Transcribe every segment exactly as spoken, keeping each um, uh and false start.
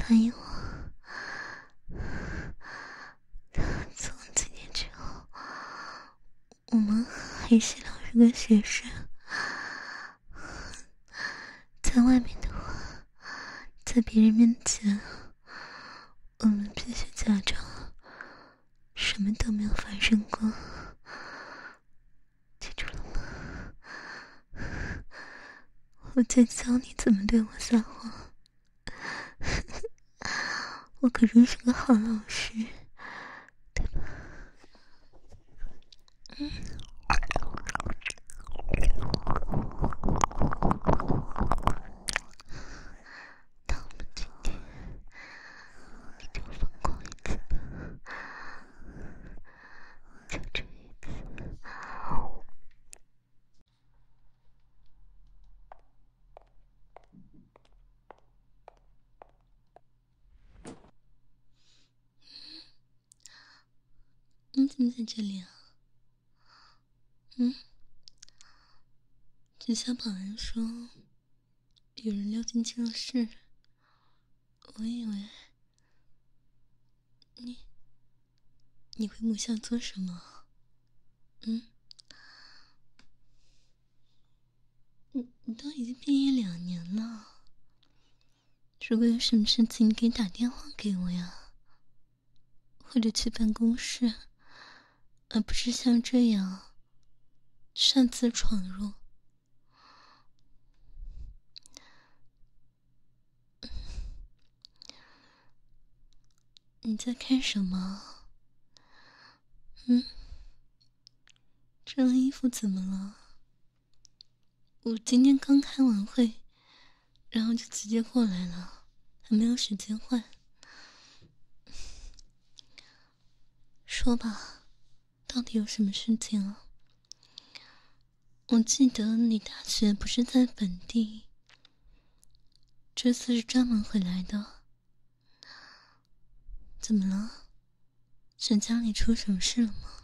答应我，从今天之后，我们还是老师跟学生。在外面的话，在别人面前，我们必须假装什么都没有发生过，记住了吗？我在教你怎么对我撒谎。我可真是个好老师，对吧？嗯。那我们今天，你就疯狂一次吧，就这一次。你怎么在这里啊？嗯？只小保安说有人溜进教室，我以为你你回母校做什么？嗯？你你都已经毕业两年了，如果有什么事情，你可以打电话给我呀，或者去办公室，而不是像这样擅自闯入。你在看什么？嗯？这样衣服怎么了？我今天刚开完会，然后就直接过来了，还没有时间换。说吧，到底有什么事情啊？我记得你大学不是在本地，这次是专门回来的。怎么了？是家里出什么事了吗？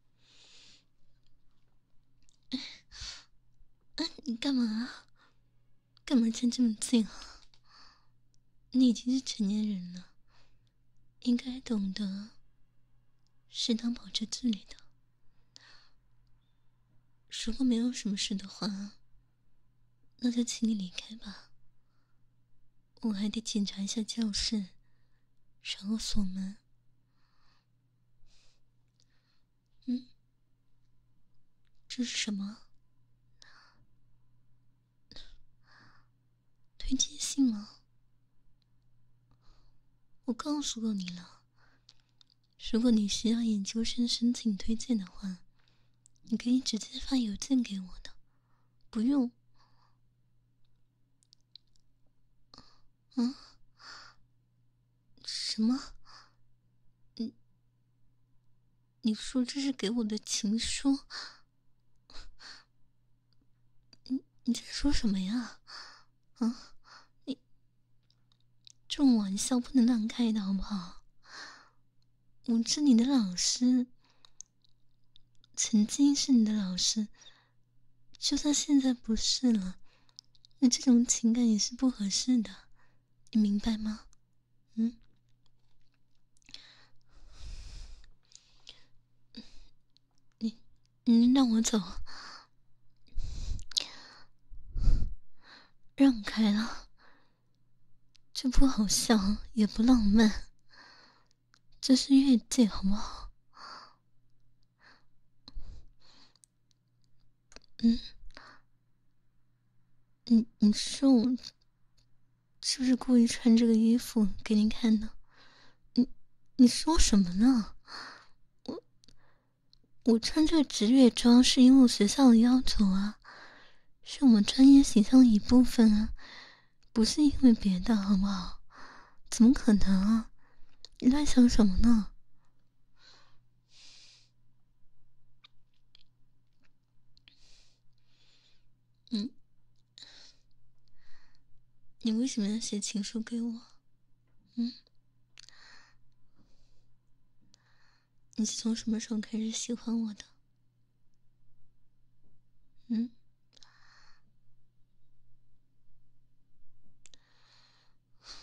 哎，哎，你干嘛啊？干嘛站这么近啊？你已经是成年人了，应该懂得适当保持距离的。如果没有什么事的话，那就请你离开吧。我还得检查一下教室，然后锁门。嗯？这是什么？推荐信吗？我告诉过你了，如果你需要研究生申请推荐的话，你可以直接发邮件给我的，不用。嗯？什么？你你说这是给我的情书？你你在说什么呀？啊？你这种玩笑不能乱开的好不好？我是你的老师，曾经是你的老师，就算现在不是了，那这种情感也是不合适的，你明白吗？嗯？你你让我走，让开了，这不好笑也不浪漫，这是越界好不好？嗯？你你说我是不是故意穿这个衣服给你看的？你你说什么呢？我我穿这个职业装是因为我学校的要求啊，是我们专业形象的一部分啊，不是因为别的好不好？怎么可能啊？你在想什么呢？嗯？你为什么要写情书给我？嗯？你是从什么时候开始喜欢我的？嗯？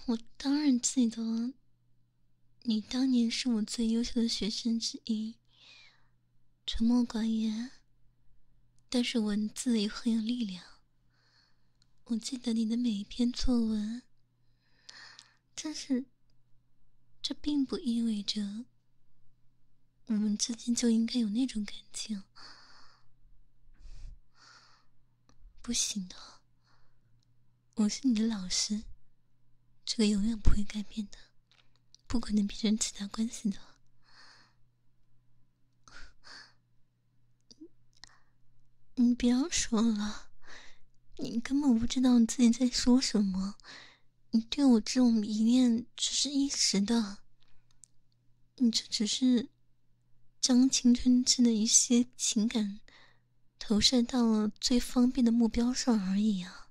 我当然记得，你当年是我最优秀的学生之一，沉默寡言，但是文字也很有力量。我记得你的每一篇作文，但是这并不意味着我们之间就应该有那种感情。不行的，我是你的老师，这个永远不会改变的，不可能变成其他关系的。你不要说了，你根本不知道你自己在说什么。你对我这种迷恋只是一时的，你这只是将青春期的一些情感投射到了最方便的目标上而已啊。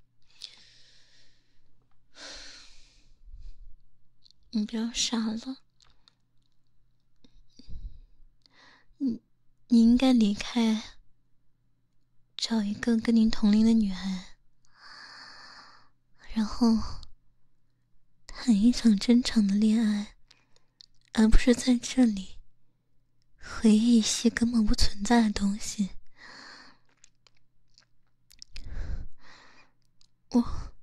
你不要傻了，你你应该离开，找一个跟您同龄的女孩，然后谈一场真诚的恋爱，而不是在这里回忆一些根本不存在的东西。我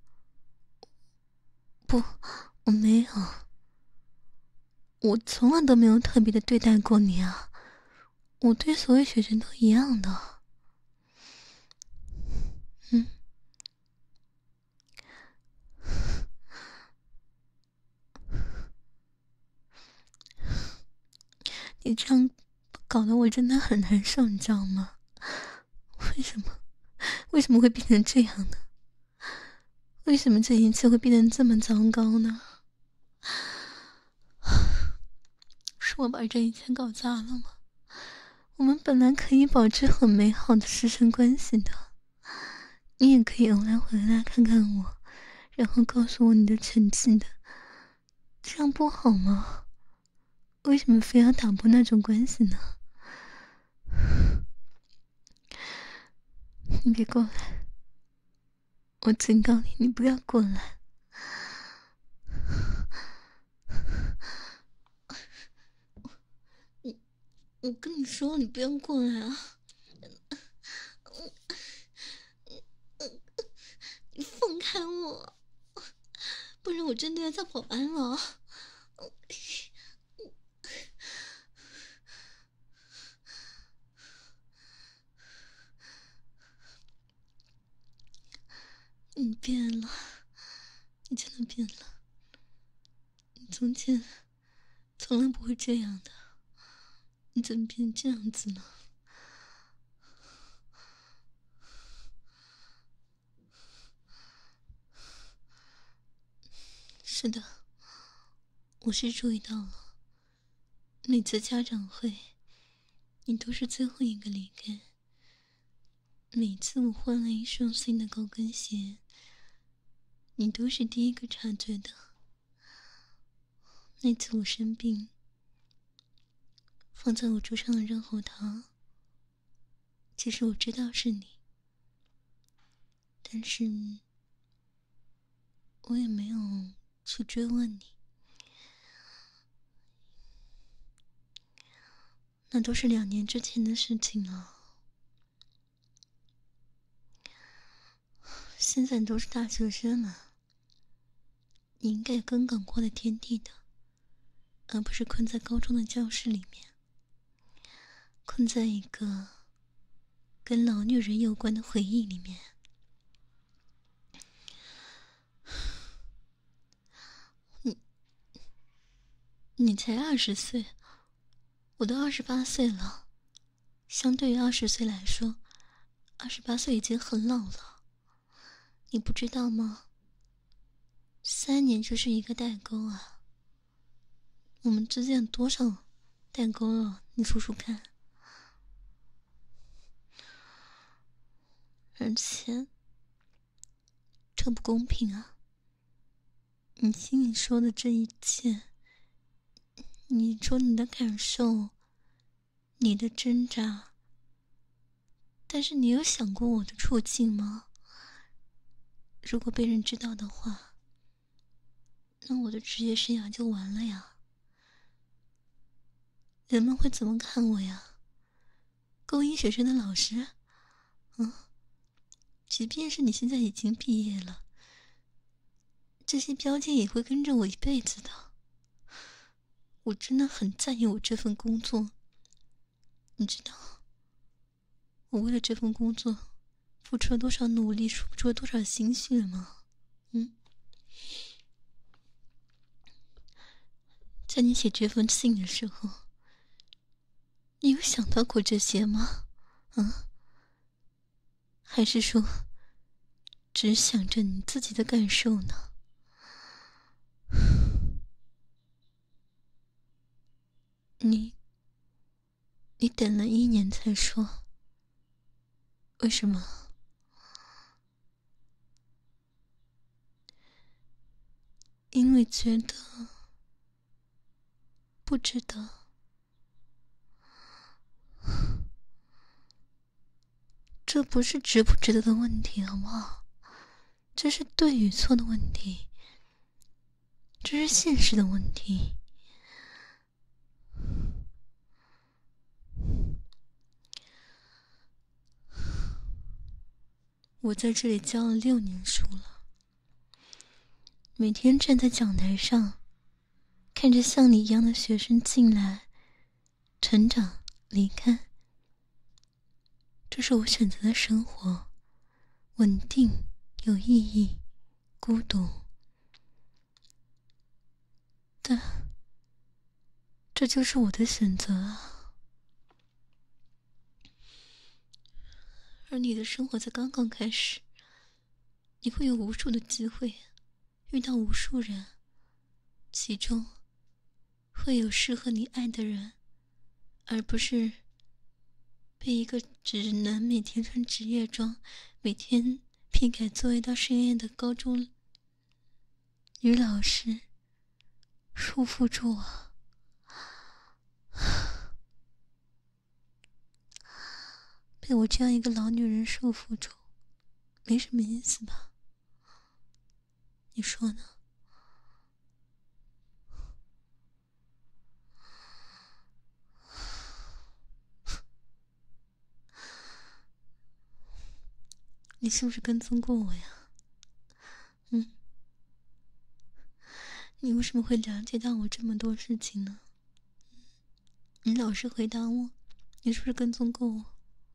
不我没有，我从来都没有特别的对待过你啊，我对所有学生都一样的。嗯，你这样搞得我真的很难受，你知道吗？为什么为什么会变成这样呢？为什么这一切会变得这么糟糕呢？是我把这一切搞砸了吗？我们本来可以保持很美好的师生关系的，你也可以偶尔回来看看我，然后告诉我你的成绩的，这样不好吗？为什么非要打破那种关系呢？你别过来，我警告你，你不要过来。我我跟你说，你不要过来啊！你放开我，不然我真的要叫保安了。你变了，你真的变了。你从前从来不会这样的，你怎么变这样子了？是的，我是注意到了，每次家长会，你都是最后一个离开。每次我换了一双新的高跟鞋，你都是第一个察觉的。那次我生病，放在我桌上的润喉糖，其实我知道是你，但是我也没有去追问你，那都是两年之前的事情了。现在都是大学生了，你应该有更广阔的天地的，而不是困在高中的教室里面，困在一个跟老女人有关的回忆里面。你你才二十岁，我都二十八岁了，相对于二十岁来说，二十八岁已经很老了。你不知道吗？三年就是一个代沟啊！我们之间有多少代沟了？你数数看。而且，这不公平啊！你心里说的这一切，你说你的感受，你的挣扎，但是你有想过我的处境吗？如果被人知道的话， 那我的职业生涯就完了呀。人们会怎么看我呀？勾引学生的老师？嗯，即便是你现在已经毕业了，这些标签也会跟着我一辈子的。我真的很在意我这份工作，你知道我为了这份工作付出了多少努力，付出了多少心血吗？嗯，在你写这封信的时候，你有想到过这些吗？嗯，还是说只想着你自己的感受呢？你你等了一年才说，为什么？因为觉得不值得。这不是值不值得的问题，好不好？这是对与错的问题，这是现实的问题。我在这里教了六年书了，每天站在讲台上，看着像你一样的学生进来、成长、离开，这是我选择的生活，稳定、有意义、孤独。但这就是我的选择啊。而你的生活才刚刚开始，你会有无数的机会，遇到无数人，其中会有适合你爱的人，而不是被一个只能每天穿职业装，每天批改作业到深夜的高中女老师束缚住啊。被我这样一个老女人束缚住，没什么意思吧？你说呢？你是不是跟踪过我呀？嗯，你为什么会了解到我这么多事情呢？你老实回答我，你是不是跟踪过我？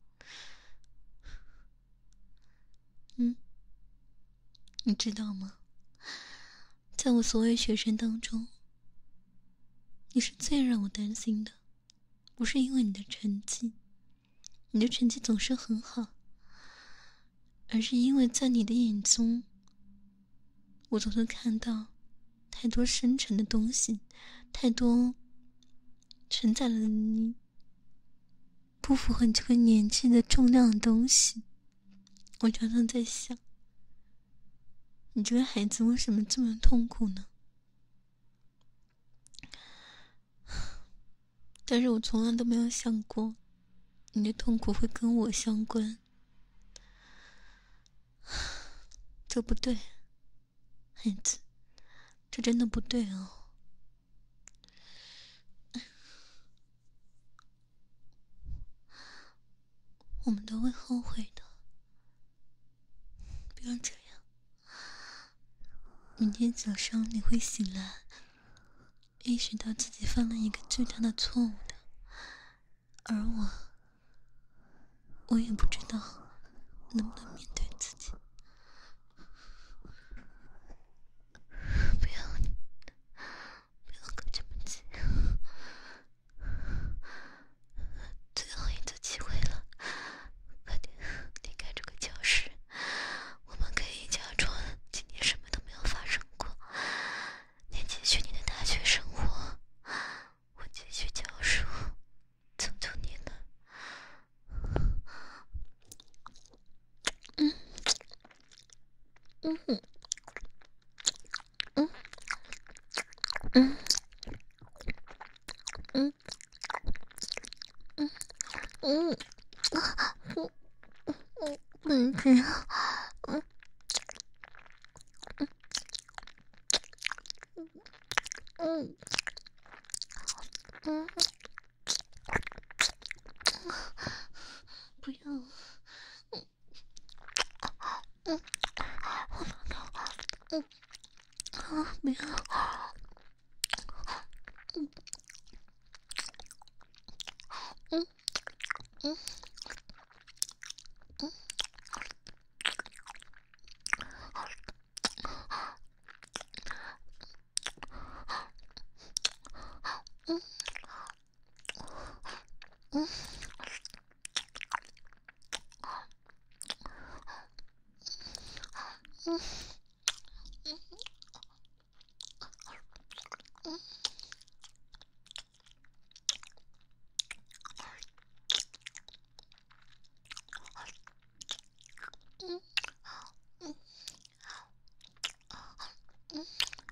嗯，你知道吗？在我所有学生当中，你是最让我担心的，不是因为你的成绩，你的成绩总是很好，而是因为在你的眼中，我总是看到太多深沉的东西，太多承载了你不符合你这个年纪的重量的东西。我常常在想，你这个孩子为什么这么痛苦呢？但是我从来都没有想过，你的痛苦会跟我相关。这不对，孩子，这真的不对哦。我们都会后悔的，不要这样。明天早上你会醒来，意识到自己犯了一个巨大的错误的，而我，我也不知道能不能面对自己。不要，不要搞这么急，最后一次机会了，快点离开这个教室。我们可以假装今天什么都没有发生过，你继续你的大学生活，我继续教书，求求你了。嗯嗯嗯嗯嗯嗯嗯，不不能这样。嗯嗯嗯，不要，嗯嗯，嗯啊，不要，嗯嗯嗯嗯。嗯嗯嗯嗯嗯嗯嗯，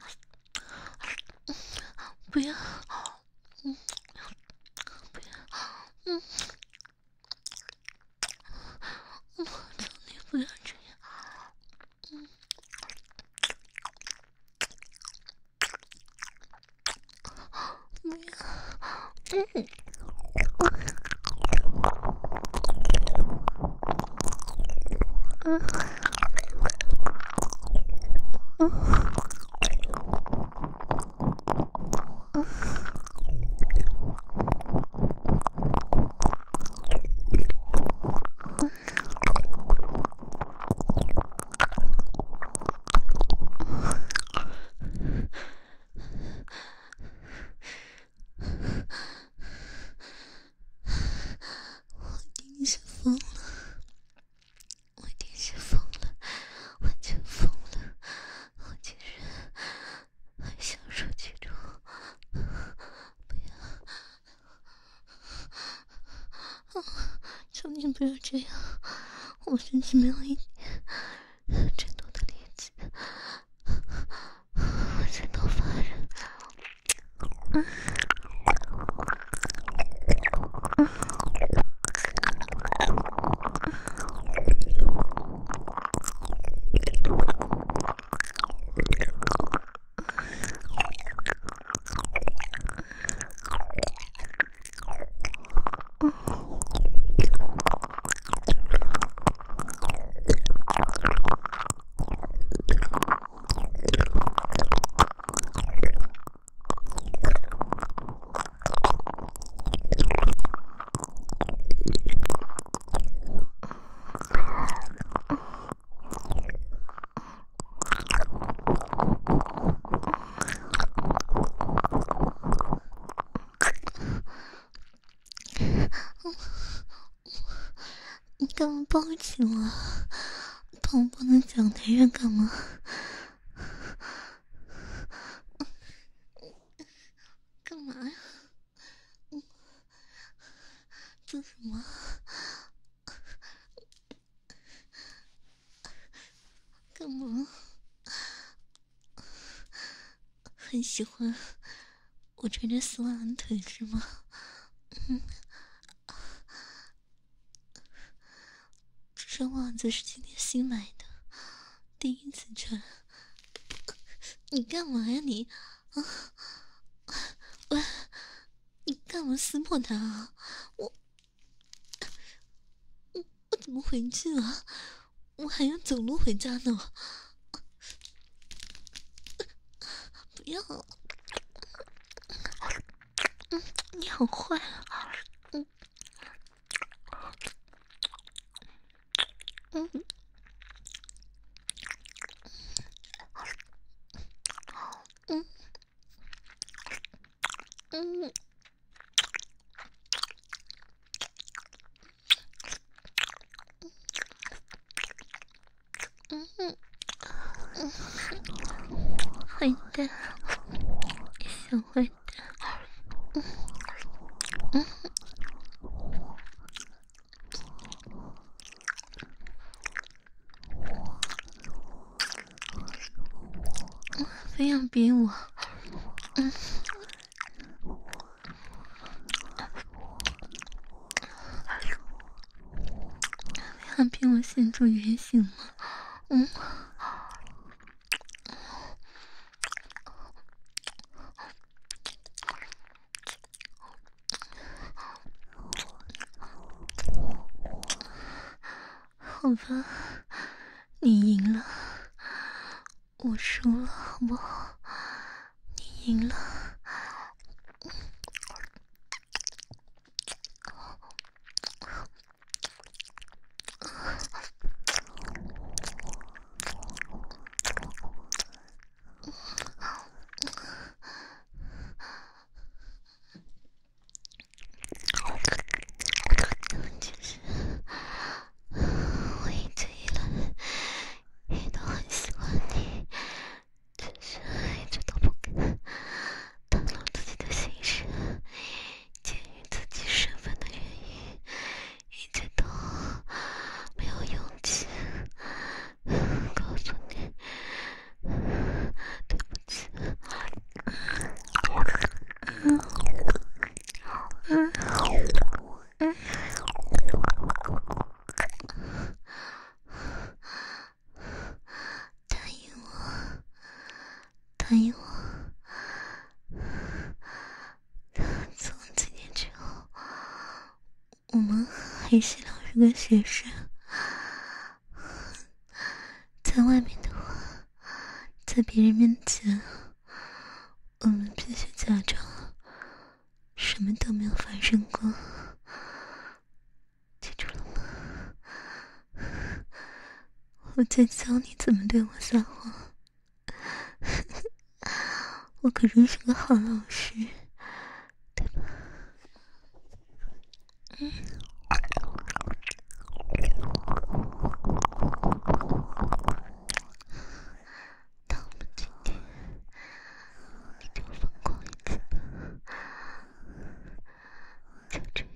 不要，嗯不要，嗯嗯，求你不要这样，嗯不要，嗯嗯嗯你是疯了，我一定是疯了，完全疯了，我竟然还享受其中，不要，求你不要这样，我甚至没有一点战斗的力气，我全都发热。嗯你干嘛抱起我？头不能讲男人干嘛？干嘛呀？做什么？干嘛？很喜欢我穿着丝袜的腿是吗？嗯，这双袜子是今天新买的，第一次穿。你干嘛呀你？啊，喂，你干嘛撕破它啊？我我怎么回去啊？我还要走路回家呢。不要，嗯，你好坏啊！嗯嗯嗯嗯嗯嗯嗯，坏蛋，小坏蛋，嗯嗯，非要逼我，嗯，非要逼我现出原形吗？嗯。 吧，你赢了，我输了，好不好？你赢了。答应我，从今天之后，我们还是老师跟学生。在外面的话，在别人面前，我们必须假装什么都没有发生过，记住了吗？我在教你怎么对我撒谎。我可真是个好老师，对吧？嗯。当我们今天，你就疯狂一次吧，就这